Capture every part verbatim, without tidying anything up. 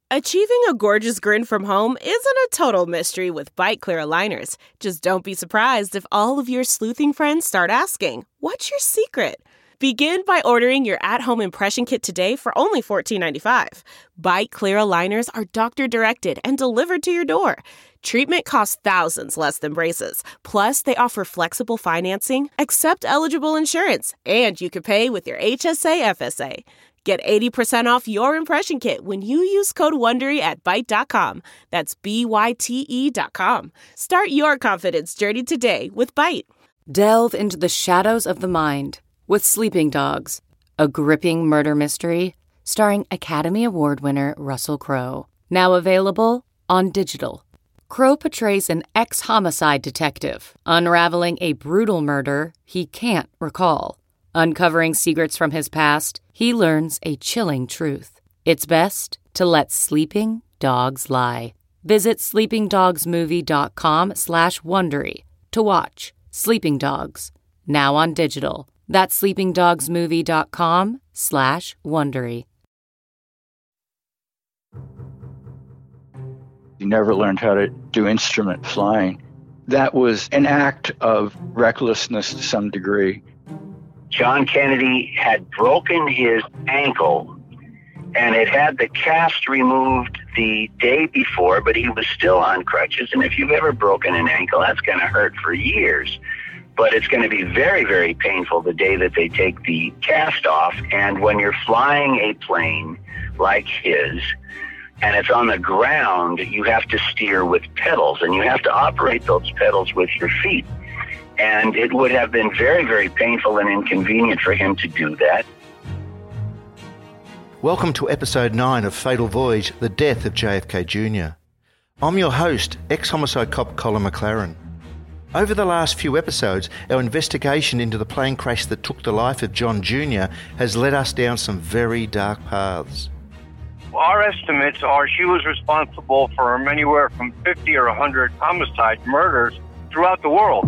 Achieving a gorgeous grin from home isn't a total mystery with Byte Clear aligners. Just don't be surprised if all of your sleuthing friends start asking, "What's your secret?" Begin by ordering your at-home impression kit today for only fourteen ninety-five. Byte Clear aligners are doctor-directed and delivered to your door. Treatment costs thousands less than braces. Plus, they offer flexible financing, accept eligible insurance, and you can pay with your H S A F S A. Get eighty percent off your impression kit when you use code WONDERY at byte dot com. That's B Y T E dot com. Start your confidence journey today with Byte. Delve into the shadows of the mind with Sleeping Dogs, a gripping murder mystery starring Academy Award winner Russell Crowe. Now available on digital. Crowe portrays an ex-homicide detective unraveling a brutal murder he can't recall. Uncovering secrets from his past, he learns a chilling truth. It's best to let sleeping dogs lie. Visit sleepingdogsmovie.com slash Wondery to watch Sleeping Dogs, now on digital. That's sleepingdogsmovie.com slash Wondery. He never learned how to do instrument flying. That was an act of recklessness to some degree. John Kennedy had broken his ankle and had had the cast removed the day before, but he was still on crutches. And if you've ever broken an ankle, that's going to hurt for years. But it's going to be very, very painful the day that they take the cast off. And when you're flying a plane like his, and it's on the ground, you have to steer with pedals, and you have to operate those pedals with your feet. And it would have been very, very painful and inconvenient for him to do that. Welcome to episode nine of Fatal Voyage, The Death of J F K Junior I'm your host, ex-homicide cop Colin McLaren. Over the last few episodes, our investigation into the plane crash that took the life of John Junior has led us down some very dark paths. Our estimates are she was responsible for anywhere from fifty or one hundred homicide murders throughout the world.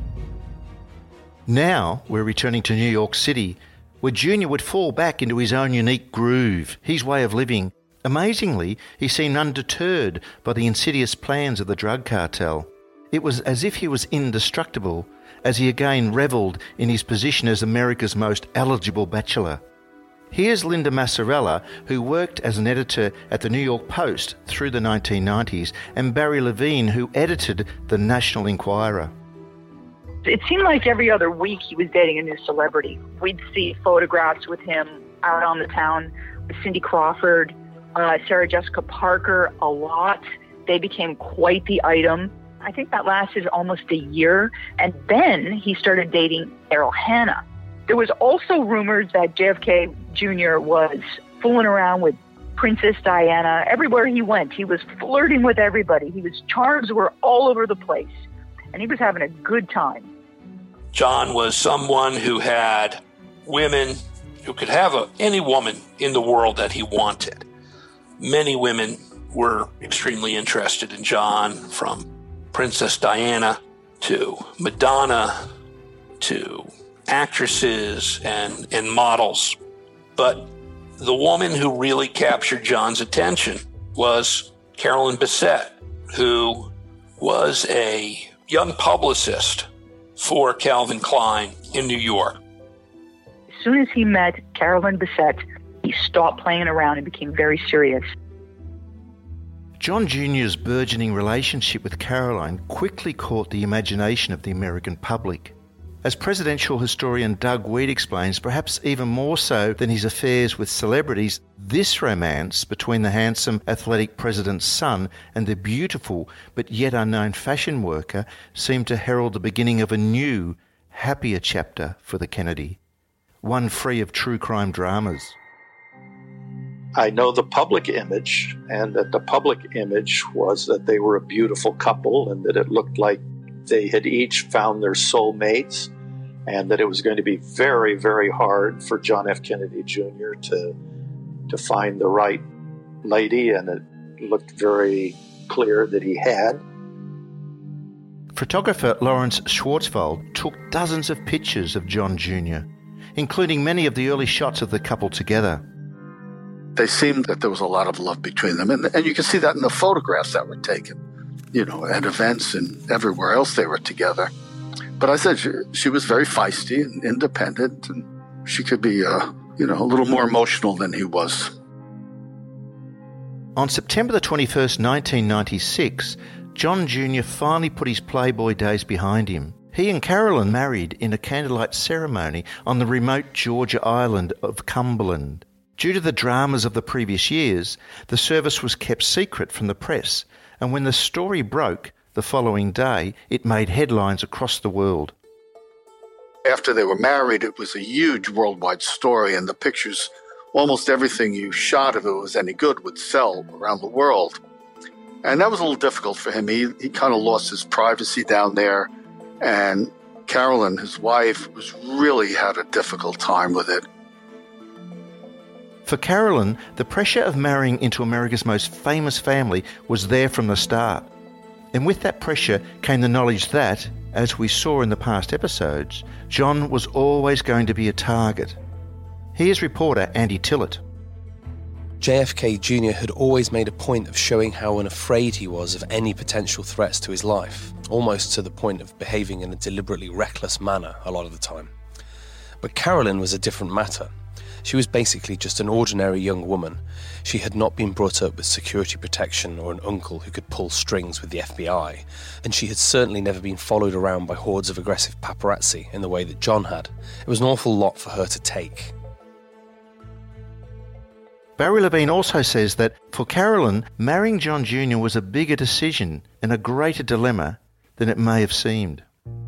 Now we're returning to New York City, where Junior would fall back into his own unique groove, his way of living. Amazingly, he seemed undeterred by the insidious plans of the drug cartel. It was as if he was indestructible, as he again revelled in his position as America's most eligible bachelor. Here's Linda Massarella, who worked as an editor at the New York Post through the nineteen nineties, and Barry Levine, who edited the National Enquirer. It seemed like every other week he was dating a new celebrity. We'd see photographs with him out on the town with Cindy Crawford, uh, Sarah Jessica Parker a lot. They became quite the item. I think that lasted almost a year. And then he started dating Errol Hannah. There was also rumors that J F K Junior was fooling around with Princess Diana. Everywhere he went, he was flirting with everybody. He was charms were all over the place. And he was having a good time. John was someone who had women who could have a, any woman in the world that he wanted. Many women were extremely interested in John, from Princess Diana to Madonna to actresses and, and models. But the woman who really captured John's attention was Carolyn Bessette, who was a young publicist for Calvin Klein in New York. As soon as he met Carolyn Bessette, he stopped playing around and became very serious. John Junior's burgeoning relationship with Caroline quickly caught the imagination of the American public. As presidential historian Doug Wead explains, perhaps even more so than his affairs with celebrities, this romance between the handsome, athletic president's son and the beautiful but yet unknown fashion worker seemed to herald the beginning of a new, happier chapter for the Kennedy, one free of true crime dramas. I know the public image, and that the public image was that they were a beautiful couple and that it looked like they had each found their soulmates, and that it was going to be very, very hard for John F. Kennedy Junior to to find the right lady, and it looked very clear that he had. Photographer Lawrence Schwartzwald took dozens of pictures of John Junior, including many of the early shots of the couple together. they seemed that there was a lot of love between them. And, and you can see that in the photographs that were taken, you know, at events and everywhere else they were together. But I said she, she was very feisty and independent, and she could be, uh, you know, a little more emotional than he was. On September the twenty-first, nineteen ninety-six, John Junior finally put his Playboy days behind him. He and Carolyn married in a candlelight ceremony on the remote Georgia island of Cumberland. Due to the dramas of the previous years, the service was kept secret from the press, and when the story broke the following day, it made headlines across the world. After they were married, it was a huge worldwide story, and the pictures, almost everything you shot, if it was any good, would sell around the world. And that was a little difficult for him. He, he kind of lost his privacy down there, and Carolyn, his wife, was really had a difficult time with it. For Carolyn, the pressure of marrying into America's most famous family was there from the start. And with that pressure came the knowledge that, as we saw in the past episodes, John was always going to be a target. Here's reporter Andy Tillett. J F K Junior had always made a point of showing how unafraid he was of any potential threats to his life, almost to the point of behaving in a deliberately reckless manner a lot of the time. But Carolyn was a different matter. She was basically just an ordinary young woman. She had not been brought up with security protection or an uncle who could pull strings with the F B I, and she had certainly never been followed around by hordes of aggressive paparazzi in the way that John had. It was an awful lot for her to take. Barry Levine also says that for Carolyn, marrying John Junior was a bigger decision and a greater dilemma than it may have seemed.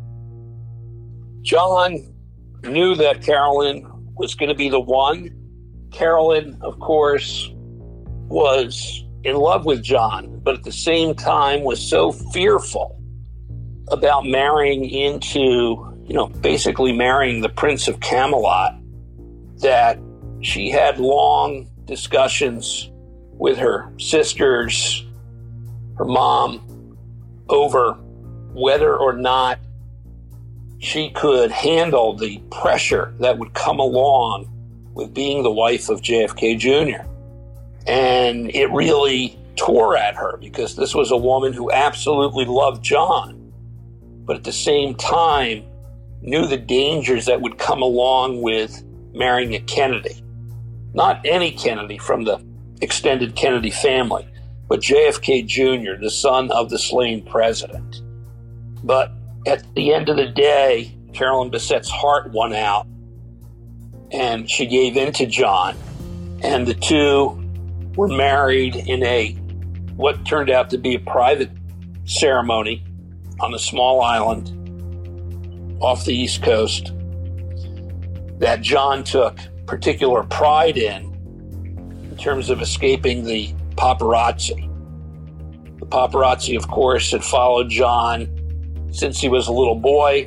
John knew that Carolyn was going to be the one. Carolyn, of course, was in love with John, but at the same time was so fearful about marrying into, you know, basically marrying the Prince of Camelot, that she had long discussions with her sisters, her mom, over whether or not she could handle the pressure that would come along with being the wife of J F K Junior And it really tore at her because this was a woman who absolutely loved John, but at the same time knew the dangers that would come along with marrying a Kennedy. Not any Kennedy from the extended Kennedy family, but J F K Junior, the son of the slain president. But at the end of the day, Carolyn Bessette's heart won out, and she gave in to John, and the two were married in a what turned out to be a private ceremony on a small island off the East Coast that John took particular pride in, in terms of escaping the paparazzi. The paparazzi, of course, had followed John since he was a little boy,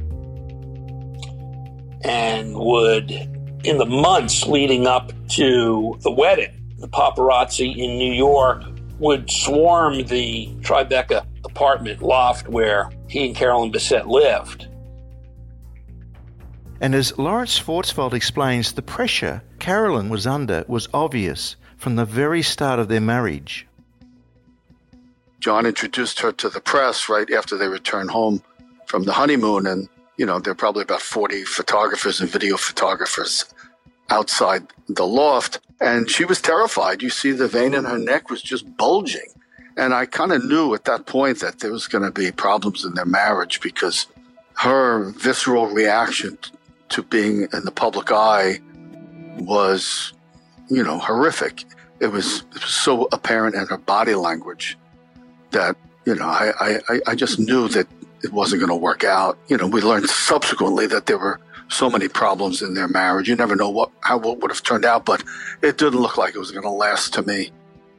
and would, in the months leading up to the wedding, the paparazzi in New York would swarm the Tribeca apartment loft where he and Carolyn Bessette lived. And as Lawrence Schwarzfeld explains, the pressure Carolyn was under was obvious from the very start of their marriage. John introduced her to the press right after they returned home from the honeymoon, and, you know, there are probably about forty photographers and video photographers outside the loft, and she was terrified. You see the vein in her neck was just bulging, and I kind of knew at that point that there was going to be problems in their marriage because her visceral reaction to being in the public eye was, you know, horrific. It was, it was so apparent in her body language that, you know, I, I, I just knew that it wasn't going to work out. You know, we learned subsequently that there were so many problems in their marriage. You never know what how it would have turned out, but it didn't look like it was going to last to me.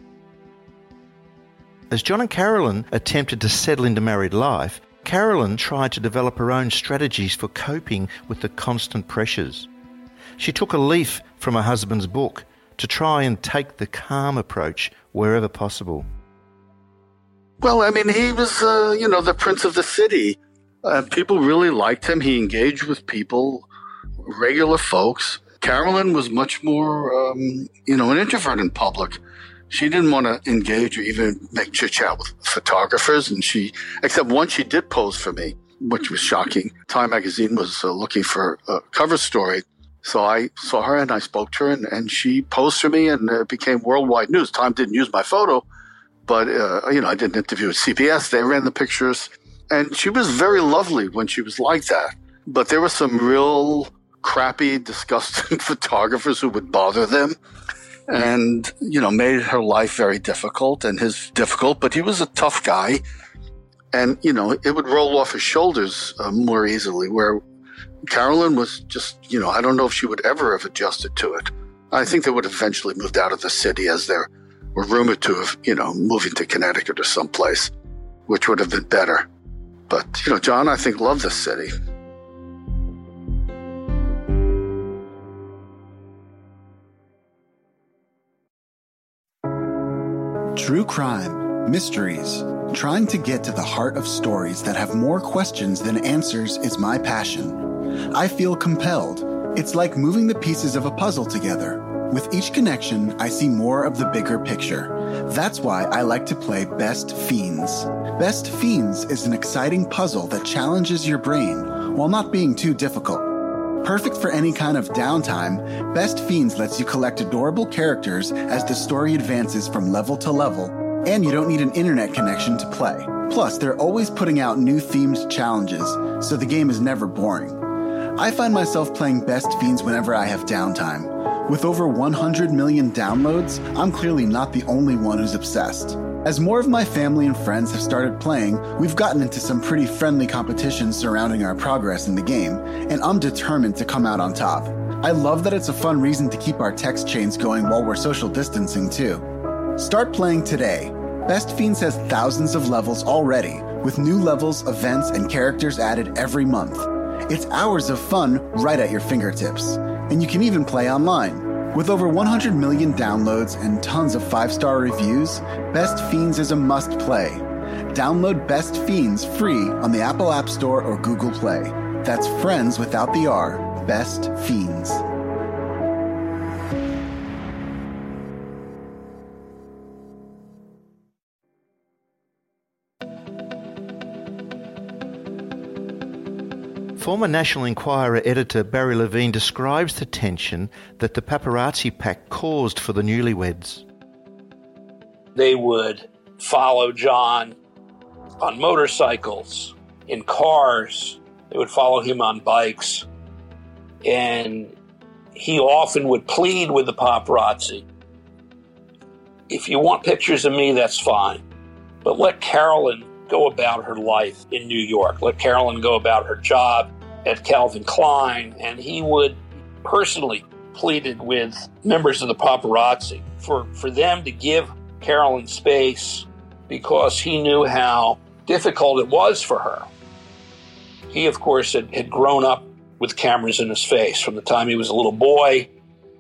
As John and Carolyn attempted to settle into married life, Carolyn tried to develop her own strategies for coping with the constant pressures. She took a leaf from her husband's book to try and take the calm approach wherever possible. Well, I mean, he was, uh, you know, the prince of the city. Uh, people really liked him. He engaged with people, regular folks. Carolyn was much more, um, you know, an introvert in public. She didn't want to engage or even make chit-chat with photographers. And she, except once she did pose for me, which was shocking. Time magazine was uh, looking for a cover story. So I saw her and I spoke to her, and, and she posed for me, and it became worldwide news. Time didn't use my photo, but, uh, you know, I did an interview with C B S. They ran the pictures. And she was very lovely when she was like that. But there were some real crappy, disgusting photographers who would bother them and, you know, made her life very difficult and his difficult. But he was a tough guy. And, you know, it would roll off his shoulders uh, more easily, where Carolyn was just, you know, I don't know if she would ever have adjusted to it. I think they would have eventually moved out of the city, as they were rumored to have, you know, moving to Connecticut or someplace, which would have been better. But, you know, John, I think, loved this city. True crime, mysteries, trying to get to the heart of stories that have more questions than answers is my passion. I feel compelled. It's like moving the pieces of a puzzle together. With each connection, I see more of the bigger picture. That's why I like to play Best Fiends. Best Fiends is an exciting puzzle that challenges your brain while not being too difficult. Perfect for any kind of downtime, Best Fiends lets you collect adorable characters as the story advances from level to level, and you don't need an internet connection to play. Plus, they're always putting out new themed challenges, so the game is never boring. I find myself playing Best Fiends whenever I have downtime. With over one hundred million downloads, I'm clearly not the only one who's obsessed. As more of my family and friends have started playing, we've gotten into some pretty friendly competitions surrounding our progress in the game, and I'm determined to come out on top. I love that it's a fun reason to keep our text chains going while we're social distancing too. Start playing today. Best Fiends has thousands of levels already, with new levels, events, and characters added every month. It's hours of fun right at your fingertips. And you can even play online. With over one hundred million downloads and tons of five-star reviews, Best Fiends is a must-play. Download Best Fiends free on the Apple App Store or Google Play. That's friends without the R. Best Fiends. Former National Enquirer editor Barry Levine describes the tension that the paparazzi pack caused for the newlyweds. They would follow John on motorcycles, in cars. They would follow him on bikes. And he often would plead with the paparazzi, if you want pictures of me, that's fine. But let Carolyn go about her life in New York. Let Carolyn go about her job at Calvin Klein. And he would personally pleaded with members of the paparazzi for, for them to give Carolyn space, because he knew how difficult it was for her. He, of course, had, had grown up with cameras in his face from the time he was a little boy.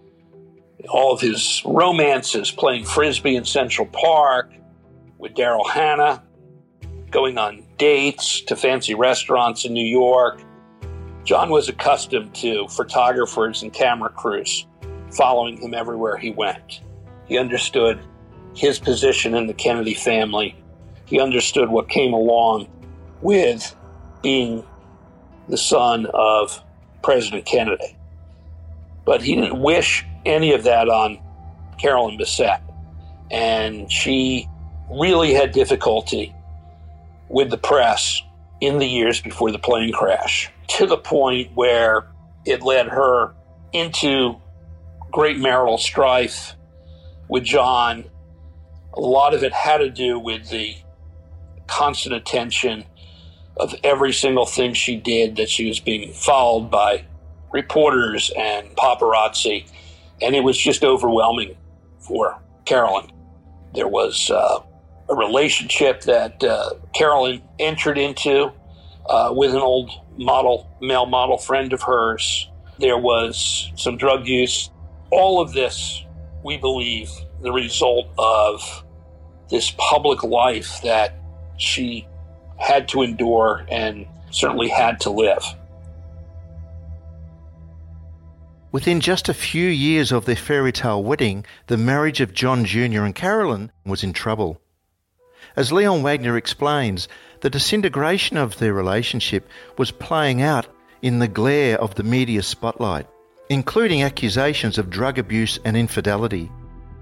All of his romances, playing Frisbee in Central Park with Daryl Hannah, going on dates to fancy restaurants in New York. John was accustomed to photographers and camera crews following him everywhere he went. He understood his position in the Kennedy family. He understood what came along with being the son of President Kennedy. But he didn't wish any of that on Carolyn Bessette. And she really had difficulty with the press in the years before the plane crash, to the point where it led her into great marital strife with John. A lot of it had to do with the constant attention of every single thing she did, that she was being followed by reporters and paparazzi, and it was just overwhelming for Carolyn. There was uh, a relationship that uh, Carolyn entered into uh, with an old model, male model friend of hers. There was some drug use. All of this, we believe, the result of this public life that she had to endure and certainly had to live. Within just a few years of their fairy tale wedding, the marriage of John Junior and Carolyn was in trouble. As Leon Wagner explains, the disintegration of their relationship was playing out in the glare of the media spotlight, including accusations of drug abuse and infidelity.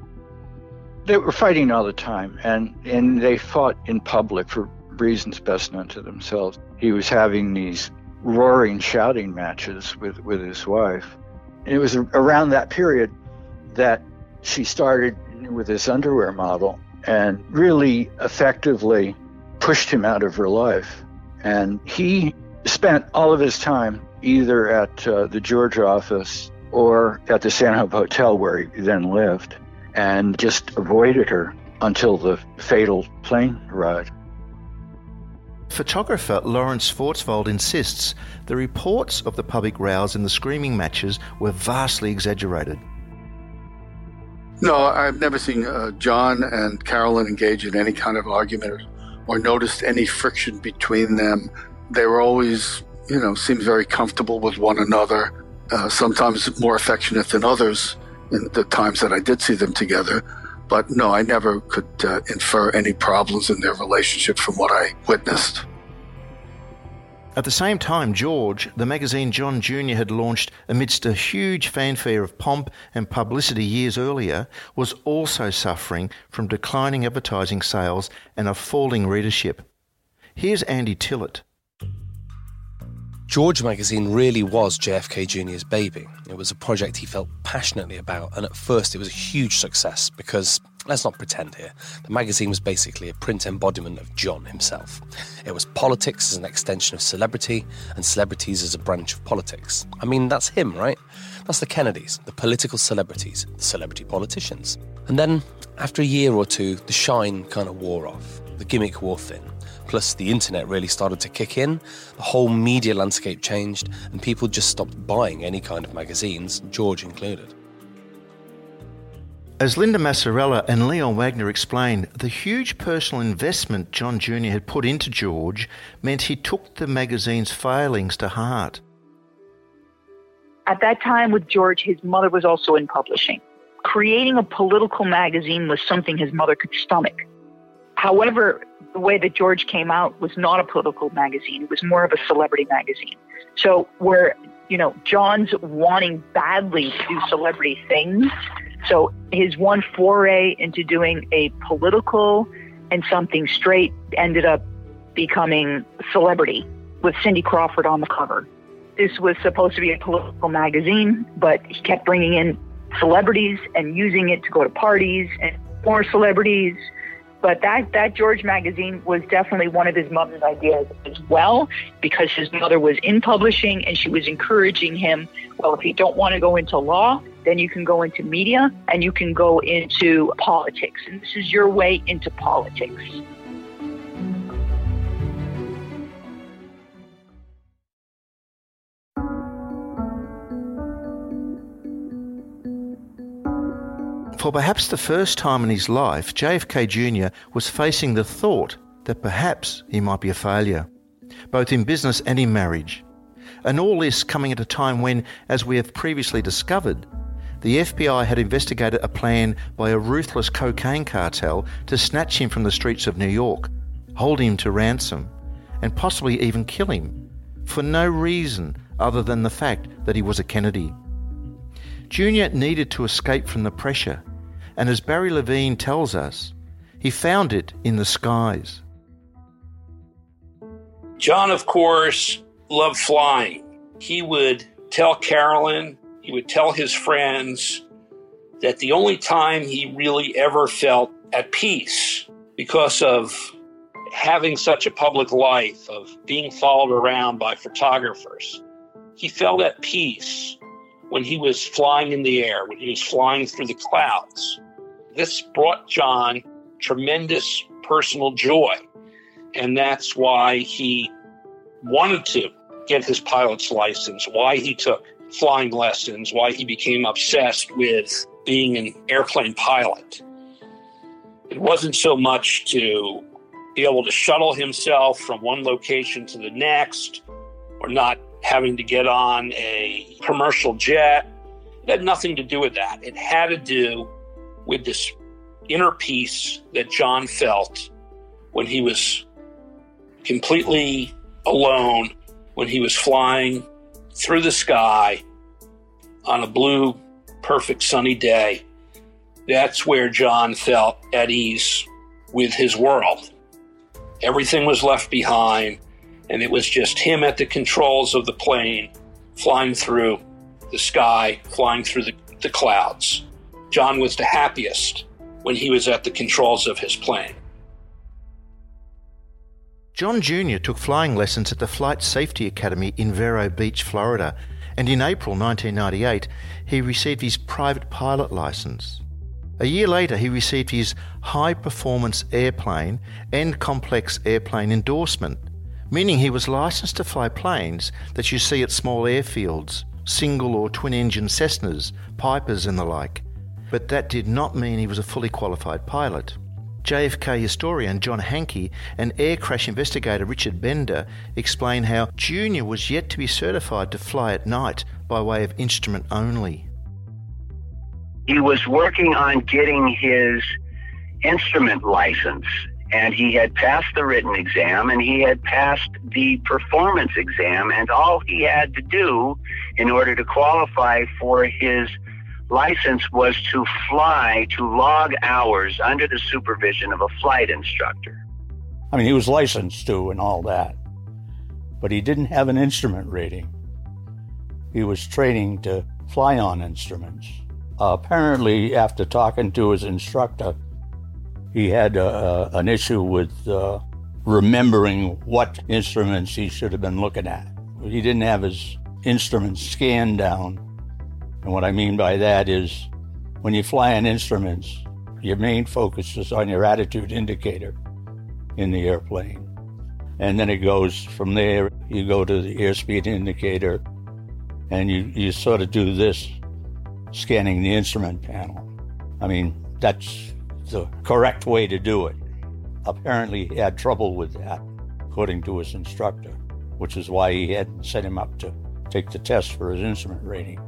They were fighting all the time, and, and they fought in public for reasons best known to themselves. He was having these roaring, shouting matches with, with his wife. And it was around that period that she started with this underwear model and really effectively pushed him out of her life. And he spent all of his time either at uh, the George office or at the Stanhope Hotel where he then lived, and just avoided her until the fatal plane ride. Photographer Lawrence Schwarzwald insists the reports of the public rows and the screaming matches were vastly exaggerated. No, I've never seen uh, John and Carolyn engage in any kind of argument or noticed any friction between them. They were always, you know, seemed very comfortable with one another, uh, sometimes more affectionate than others in the times that I did see them together. But no, I never could uh, infer any problems in their relationship from what I witnessed. At the same time, George, the magazine John Junior had launched amidst a huge fanfare of pomp and publicity years earlier, was also suffering from declining advertising sales and a falling readership. Here's Andy Tillett. George magazine really was J F K Junior's baby. It was a project he felt passionately about, and at first it was a huge success because, let's not pretend here, the magazine was basically a print embodiment of John himself. It was politics as an extension of celebrity, and celebrities as a branch of politics. I mean, that's him, right? That's the Kennedys, the political celebrities, the celebrity politicians. And then, after a year or two, the shine kind of wore off. The gimmick wore thin. Plus, the internet really started to kick in, the whole media landscape changed, and people just stopped buying any kind of magazines, George included. As Linda Massarella and Leon Wagner explained, the huge personal investment John Junior had put into George meant he took the magazine's failings to heart. At that time with George, his mother was also in publishing. Creating a political magazine was something his mother could stomach. However, the way that George came out was not a political magazine. It was more of a celebrity magazine. So where, you know, John's wanting badly to do celebrity things. So his one foray into doing a political and something straight ended up becoming Celebrity with Cindy Crawford on the cover. This was supposed to be a political magazine, but he kept bringing in celebrities and using it to go to parties and more celebrities. But that, that George magazine was definitely one of his mother's ideas as well, because his mother was in publishing and she was encouraging him, well, if you don't want to go into law, then you can go into media and you can go into politics. And this is your way into politics. For perhaps the first time in his life, J F K Junior was facing the thought that perhaps he might be a failure, both in business and in marriage. And all this coming at a time when, as we have previously discovered, the F B I had investigated a plan by a ruthless cocaine cartel to snatch him from the streets of New York, hold him to ransom, and possibly even kill him, for no reason other than the fact that he was a Kennedy. Junior needed to escape from the pressure, and as Barry Levine tells us, he found it in the skies. John, of course, loved flying. He would tell Carolyn, he would tell his friends that the only time he really ever felt at peace because of having such a public life, of being followed around by photographers, he felt at peace when he was flying in the air, when he was flying through the clouds. This brought John tremendous personal joy, and that's why he wanted to get his pilot's license, why he took flying lessons, why he became obsessed with being an airplane pilot. It wasn't so much to be able to shuttle himself from one location to the next, or not having to get on a commercial jet. It had nothing to do with that. It had to do with this inner peace that John felt when he was completely alone, when he was flying through the sky on a blue, perfect sunny day. That's where John felt at ease with his world. Everything was left behind, and it was just him at the controls of the plane, flying through the sky, flying through the, the clouds. John was the happiest when he was at the controls of his plane. John Junior took flying lessons at the Flight Safety Academy in Vero Beach, Florida, and in April nineteen ninety-eight, he received his private pilot license. A year later, he received his high-performance airplane and complex airplane endorsement, meaning he was licensed to fly planes that you see at small airfields, single or twin-engine Cessnas, Pipers and the like. But that did not mean he was a fully qualified pilot. J F K historian John Hankey and air crash investigator Richard Bender explain how Junior was yet to be certified to fly at night by way of instrument only. He was working on getting his instrument license, and he had passed the written exam and he had passed the performance exam, and all he had to do in order to qualify for his license was to fly, to log hours under the supervision of a flight instructor. I mean, he was licensed to and all that, but he didn't have an instrument rating. He was training to fly on instruments. Uh, apparently, after talking to his instructor, he had uh, an issue with uh, remembering what instruments he should have been looking at. He didn't have his instruments scanned down. And what I mean by that is, when you fly on instruments, your main focus is on your attitude indicator in the airplane. And then it goes from there, you go to the airspeed indicator, and you, you sort of do this, scanning the instrument panel. I mean, that's the correct way to do it. Apparently he had trouble with that, according to his instructor, which is why he hadn't set him up to take the test for his instrument rating.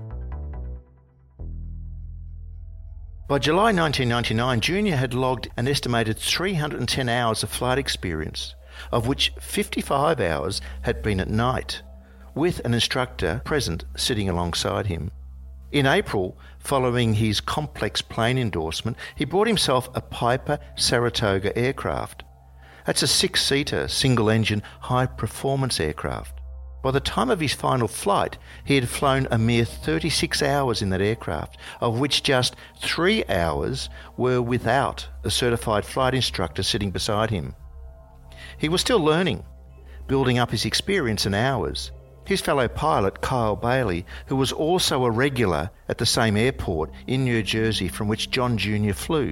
By July nineteen ninety-nine, Junior had logged an estimated three hundred ten hours of flight experience, of which fifty-five hours had been at night, with an instructor present sitting alongside him. In April, following his complex plane endorsement, he bought himself a Piper Saratoga aircraft. That's a six-seater, single-engine, high-performance aircraft. By the time of his final flight, he had flown a mere thirty-six hours in that aircraft, of which just three hours were without a certified flight instructor sitting beside him. He was still learning, building up his experience and hours. His fellow pilot, Kyle Bailey, who was also a regular at the same airport in New Jersey from which John Junior flew.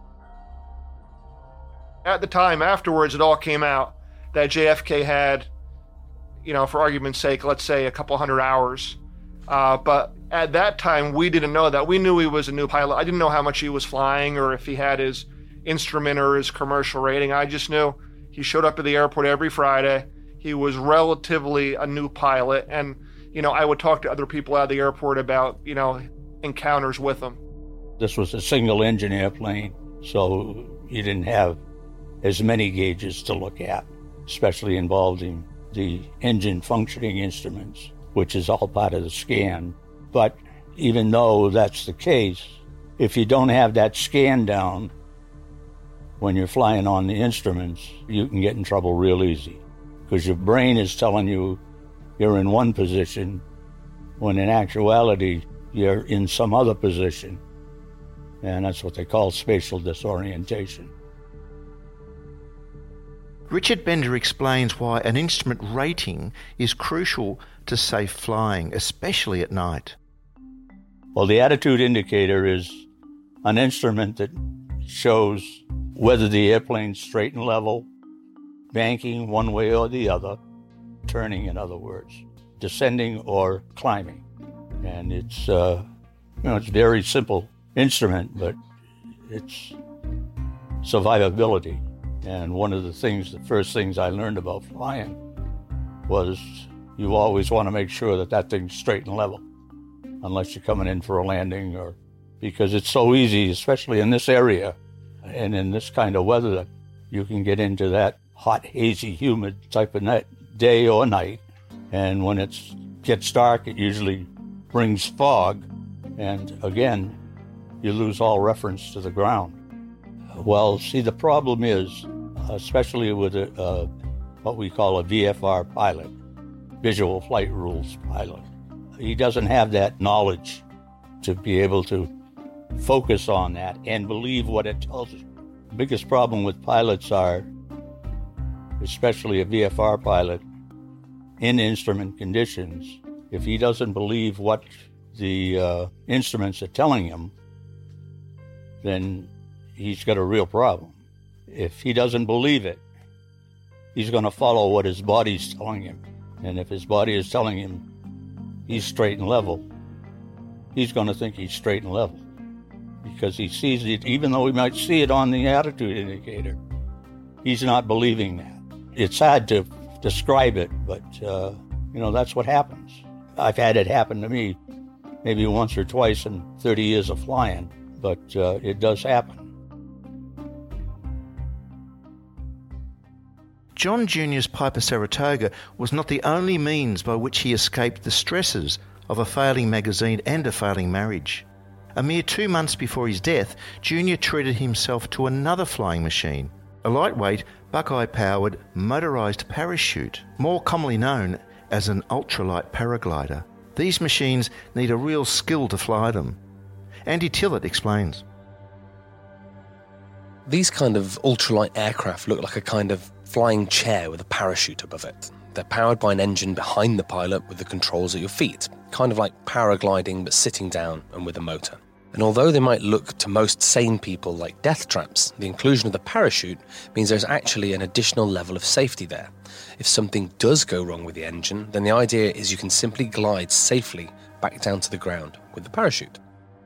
At the time, afterwards, it all came out that J F K had, you know, for argument's sake, let's say a couple hundred hours. Uh, but at that time, we didn't know that. We knew he was a new pilot. I didn't know how much he was flying or if he had his instrument or his commercial rating. I just knew he showed up at the airport every Friday. He was relatively a new pilot. And, you know, I would talk to other people at the airport about, you know, encounters with him. This was a single engine airplane, so you didn't have as many gauges to look at, especially involving the engine functioning instruments, which is all part of the scan. But even though that's the case, if you don't have that scan down when you're flying on the instruments, you can get in trouble real easy, because your brain is telling you you're in one position when in actuality you're in some other position. And that's what they call spatial disorientation. Richard Bender explains why an instrument rating is crucial to safe flying, especially at night. Well, the attitude indicator is an instrument that shows whether the airplane's straight and level, banking one way or the other, turning in other words, descending or climbing. And it's, uh, you know, it's a very simple instrument, but it's survivability. And one of the things, the first things I learned about flying was you always want to make sure that that thing's straight and level. unless you're coming in for a landing, or because it's so easy, especially in this area and in this kind of weather, that you can get into that hot, hazy, humid type of night, day or night. And when it gets dark, it usually brings fog. And again, you lose all reference to the ground. Well, see, the problem is, especially with a, uh, what we call a V F R pilot, visual flight rules pilot, he doesn't have that knowledge to be able to focus on that and believe what it tells us. The biggest problem with pilots are, especially a V F R pilot, in instrument conditions, if he doesn't believe what the uh, instruments are telling him, then he's got a real problem. If he doesn't believe it, he's going to follow what his body's telling him. And if his body is telling him he's straight and level, he's going to think he's straight and level. Because he sees it, even though he might see it on the attitude indicator, he's not believing that. It's hard to describe it, but, uh, you know, that's what happens. I've had it happen to me maybe once or twice in thirty years of flying, but uh, it does happen. John Junior's Piper Saratoga was not the only means by which he escaped the stresses of a failing magazine and a failing marriage. A mere two months before his death, Junior treated himself to another flying machine, a lightweight, Buckeye-powered, motorised parachute, more commonly known as an ultralight paraglider. These machines need a real skill to fly them. Andy Tillett explains. These kind of ultralight aircraft look like a kind of flying chair with a parachute above it. They're powered by an engine behind the pilot with the controls at your feet, kind of like paragliding but sitting down and with a motor. And although they might look to most sane people like death traps, the inclusion of the parachute means there's actually an additional level of safety there. If something does go wrong with the engine, then the idea is you can simply glide safely back down to the ground with the parachute.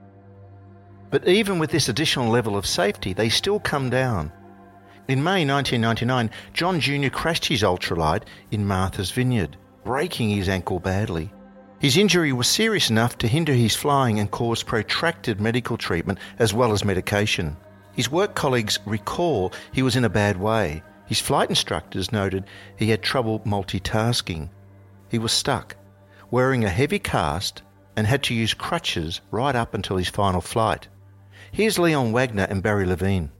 But even with this additional level of safety, they still come down. In May nineteen ninety-nine, John Junior crashed his ultralight in Martha's Vineyard, breaking his ankle badly. His injury was serious enough to hinder his flying and cause protracted medical treatment as well as medication. His work colleagues recall he was in a bad way. His flight instructors noted he had trouble multitasking. He was stuck, wearing a heavy cast, and had to use crutches right up until his final flight. Here's Leon Wagner and Barry Levine.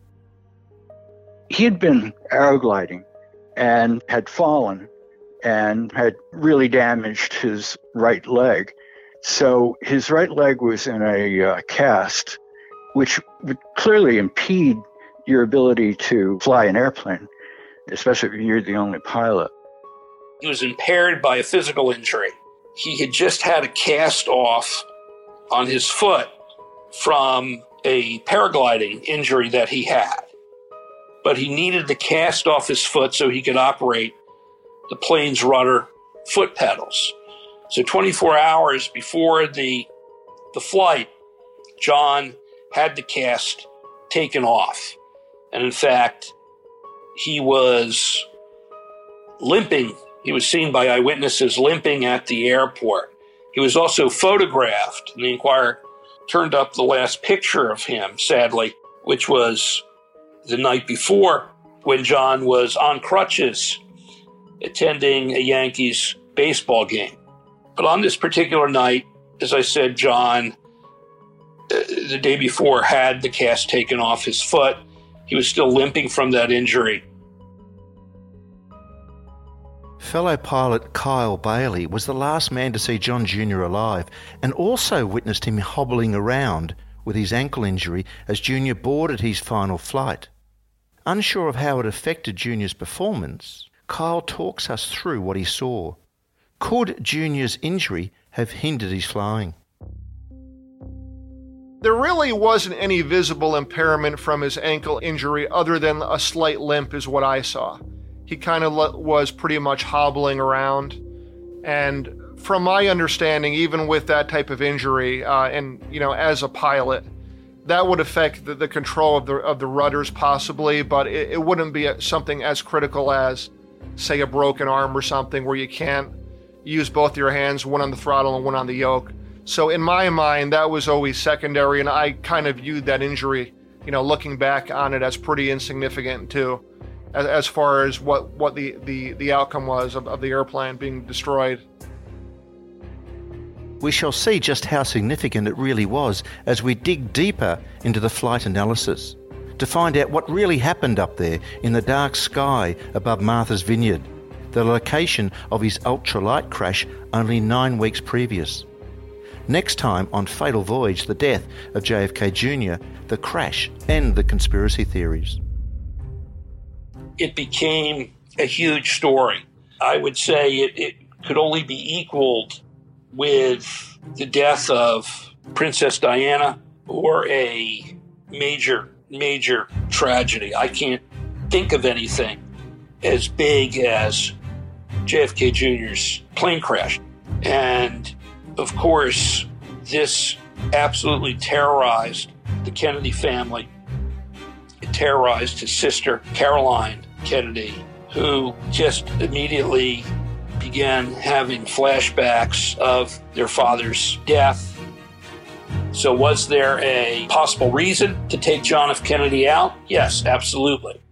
He had been aerogliding and had fallen and had really damaged his right leg. So his right leg was in a uh, cast, which would clearly impede your ability to fly an airplane, especially if you're the only pilot. He was impaired by a physical injury. He had just had a cast off on his foot from a paragliding injury that he had. But he needed the cast off his foot so he could operate the plane's rudder foot pedals. So twenty-four hours before the the flight, John had the cast taken off. And in fact, he was limping. He was seen by eyewitnesses limping at the airport. He was also photographed, and the Enquirer turned up the last picture of him, sadly, which was the night before when John was on crutches attending a Yankees baseball game. But on this particular night, as I said, John, uh, the day before, had the cast taken off his foot. He was still limping from that injury. Fellow pilot Kyle Bailey was the last man to see John Junior alive and also witnessed him hobbling around with his ankle injury as Junior boarded his final flight. Unsure of how it affected Junior's performance, Kyle talks us through what he saw. Could Junior's injury have hindered his flying? There really wasn't any visible impairment from his ankle injury other than a slight limp is what I saw. He kind of was pretty much hobbling around. And from my understanding, even with that type of injury, uh, and, you know, as a pilot, that would affect the, the control of the of the rudders possibly, but it, it wouldn't be a, something as critical as, say, a broken arm or something where you can't use both your hands, one on the throttle and one on the yoke. So in my mind, that was always secondary, and I kind of viewed that injury, you know, looking back on it, as pretty insignificant too, as, as far as what, what the, the, the outcome was of, of the airplane being destroyed. We shall see just how significant it really was as we dig deeper into the flight analysis to find out what really happened up there in the dark sky above Martha's Vineyard, the location of his ultralight crash only nine weeks previous. Next time on Fatal Voyage, the death of J F K Junior, the crash and the conspiracy theories. It became a huge story. I would say it, it could only be equaled with the death of Princess Diana or a major, major tragedy. I can't think of anything as big as J F K Junior's plane crash. And of course, this absolutely terrorized the Kennedy family. It terrorized his sister, Caroline Kennedy, who just immediately began having flashbacks of their father's death. So was there a possible reason to take John F. Kennedy out? Yes, absolutely.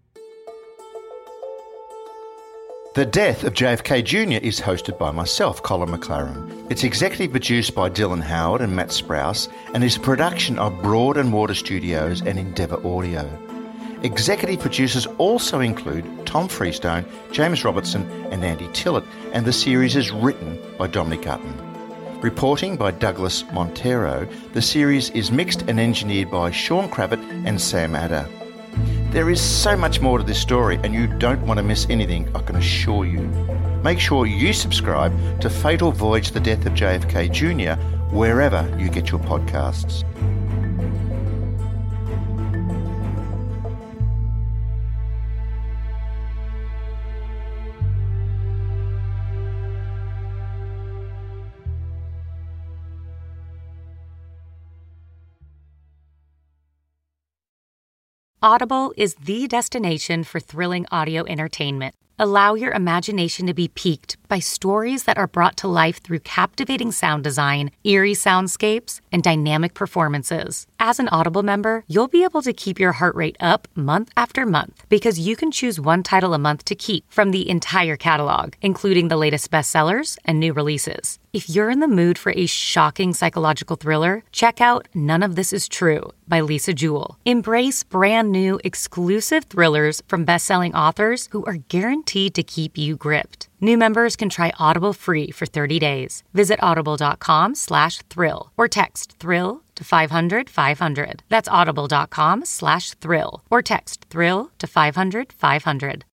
The Death of J F K Junior is hosted by myself, Colin McLaren. It's executive produced by Dylan Howard and Matt Sprouse and is a production of Broad and Water Studios and Endeavour Audio. Executive producers also include Tom Freestone, James Robertson and Andy Tillett, and the series is written by Dominic Utton. Reporting by Douglas Montero, the series is mixed and engineered by Sean Kravitz and Sam Adder. There is so much more to this story and you don't want to miss anything, I can assure you. Make sure you subscribe to Fatal Voyage, the Death of J F K Junior wherever you get your podcasts. Audible is the destination for thrilling audio entertainment. Allow your imagination to be piqued by stories that are brought to life through captivating sound design, eerie soundscapes, and dynamic performances. As an Audible member, you'll be able to keep your heart rate up month after month because you can choose one title a month to keep from the entire catalog, including the latest bestsellers and new releases. If you're in the mood for a shocking psychological thriller, check out None of This Is True by Lisa Jewell. Embrace brand new exclusive thrillers from best-selling authors who are guaranteed to keep you gripped. New members can try Audible free for thirty days. Visit audible.com slash thrill or text thrill to five hundred five hundred. That's audible.com slash thrill or text thrill to five hundred five hundred.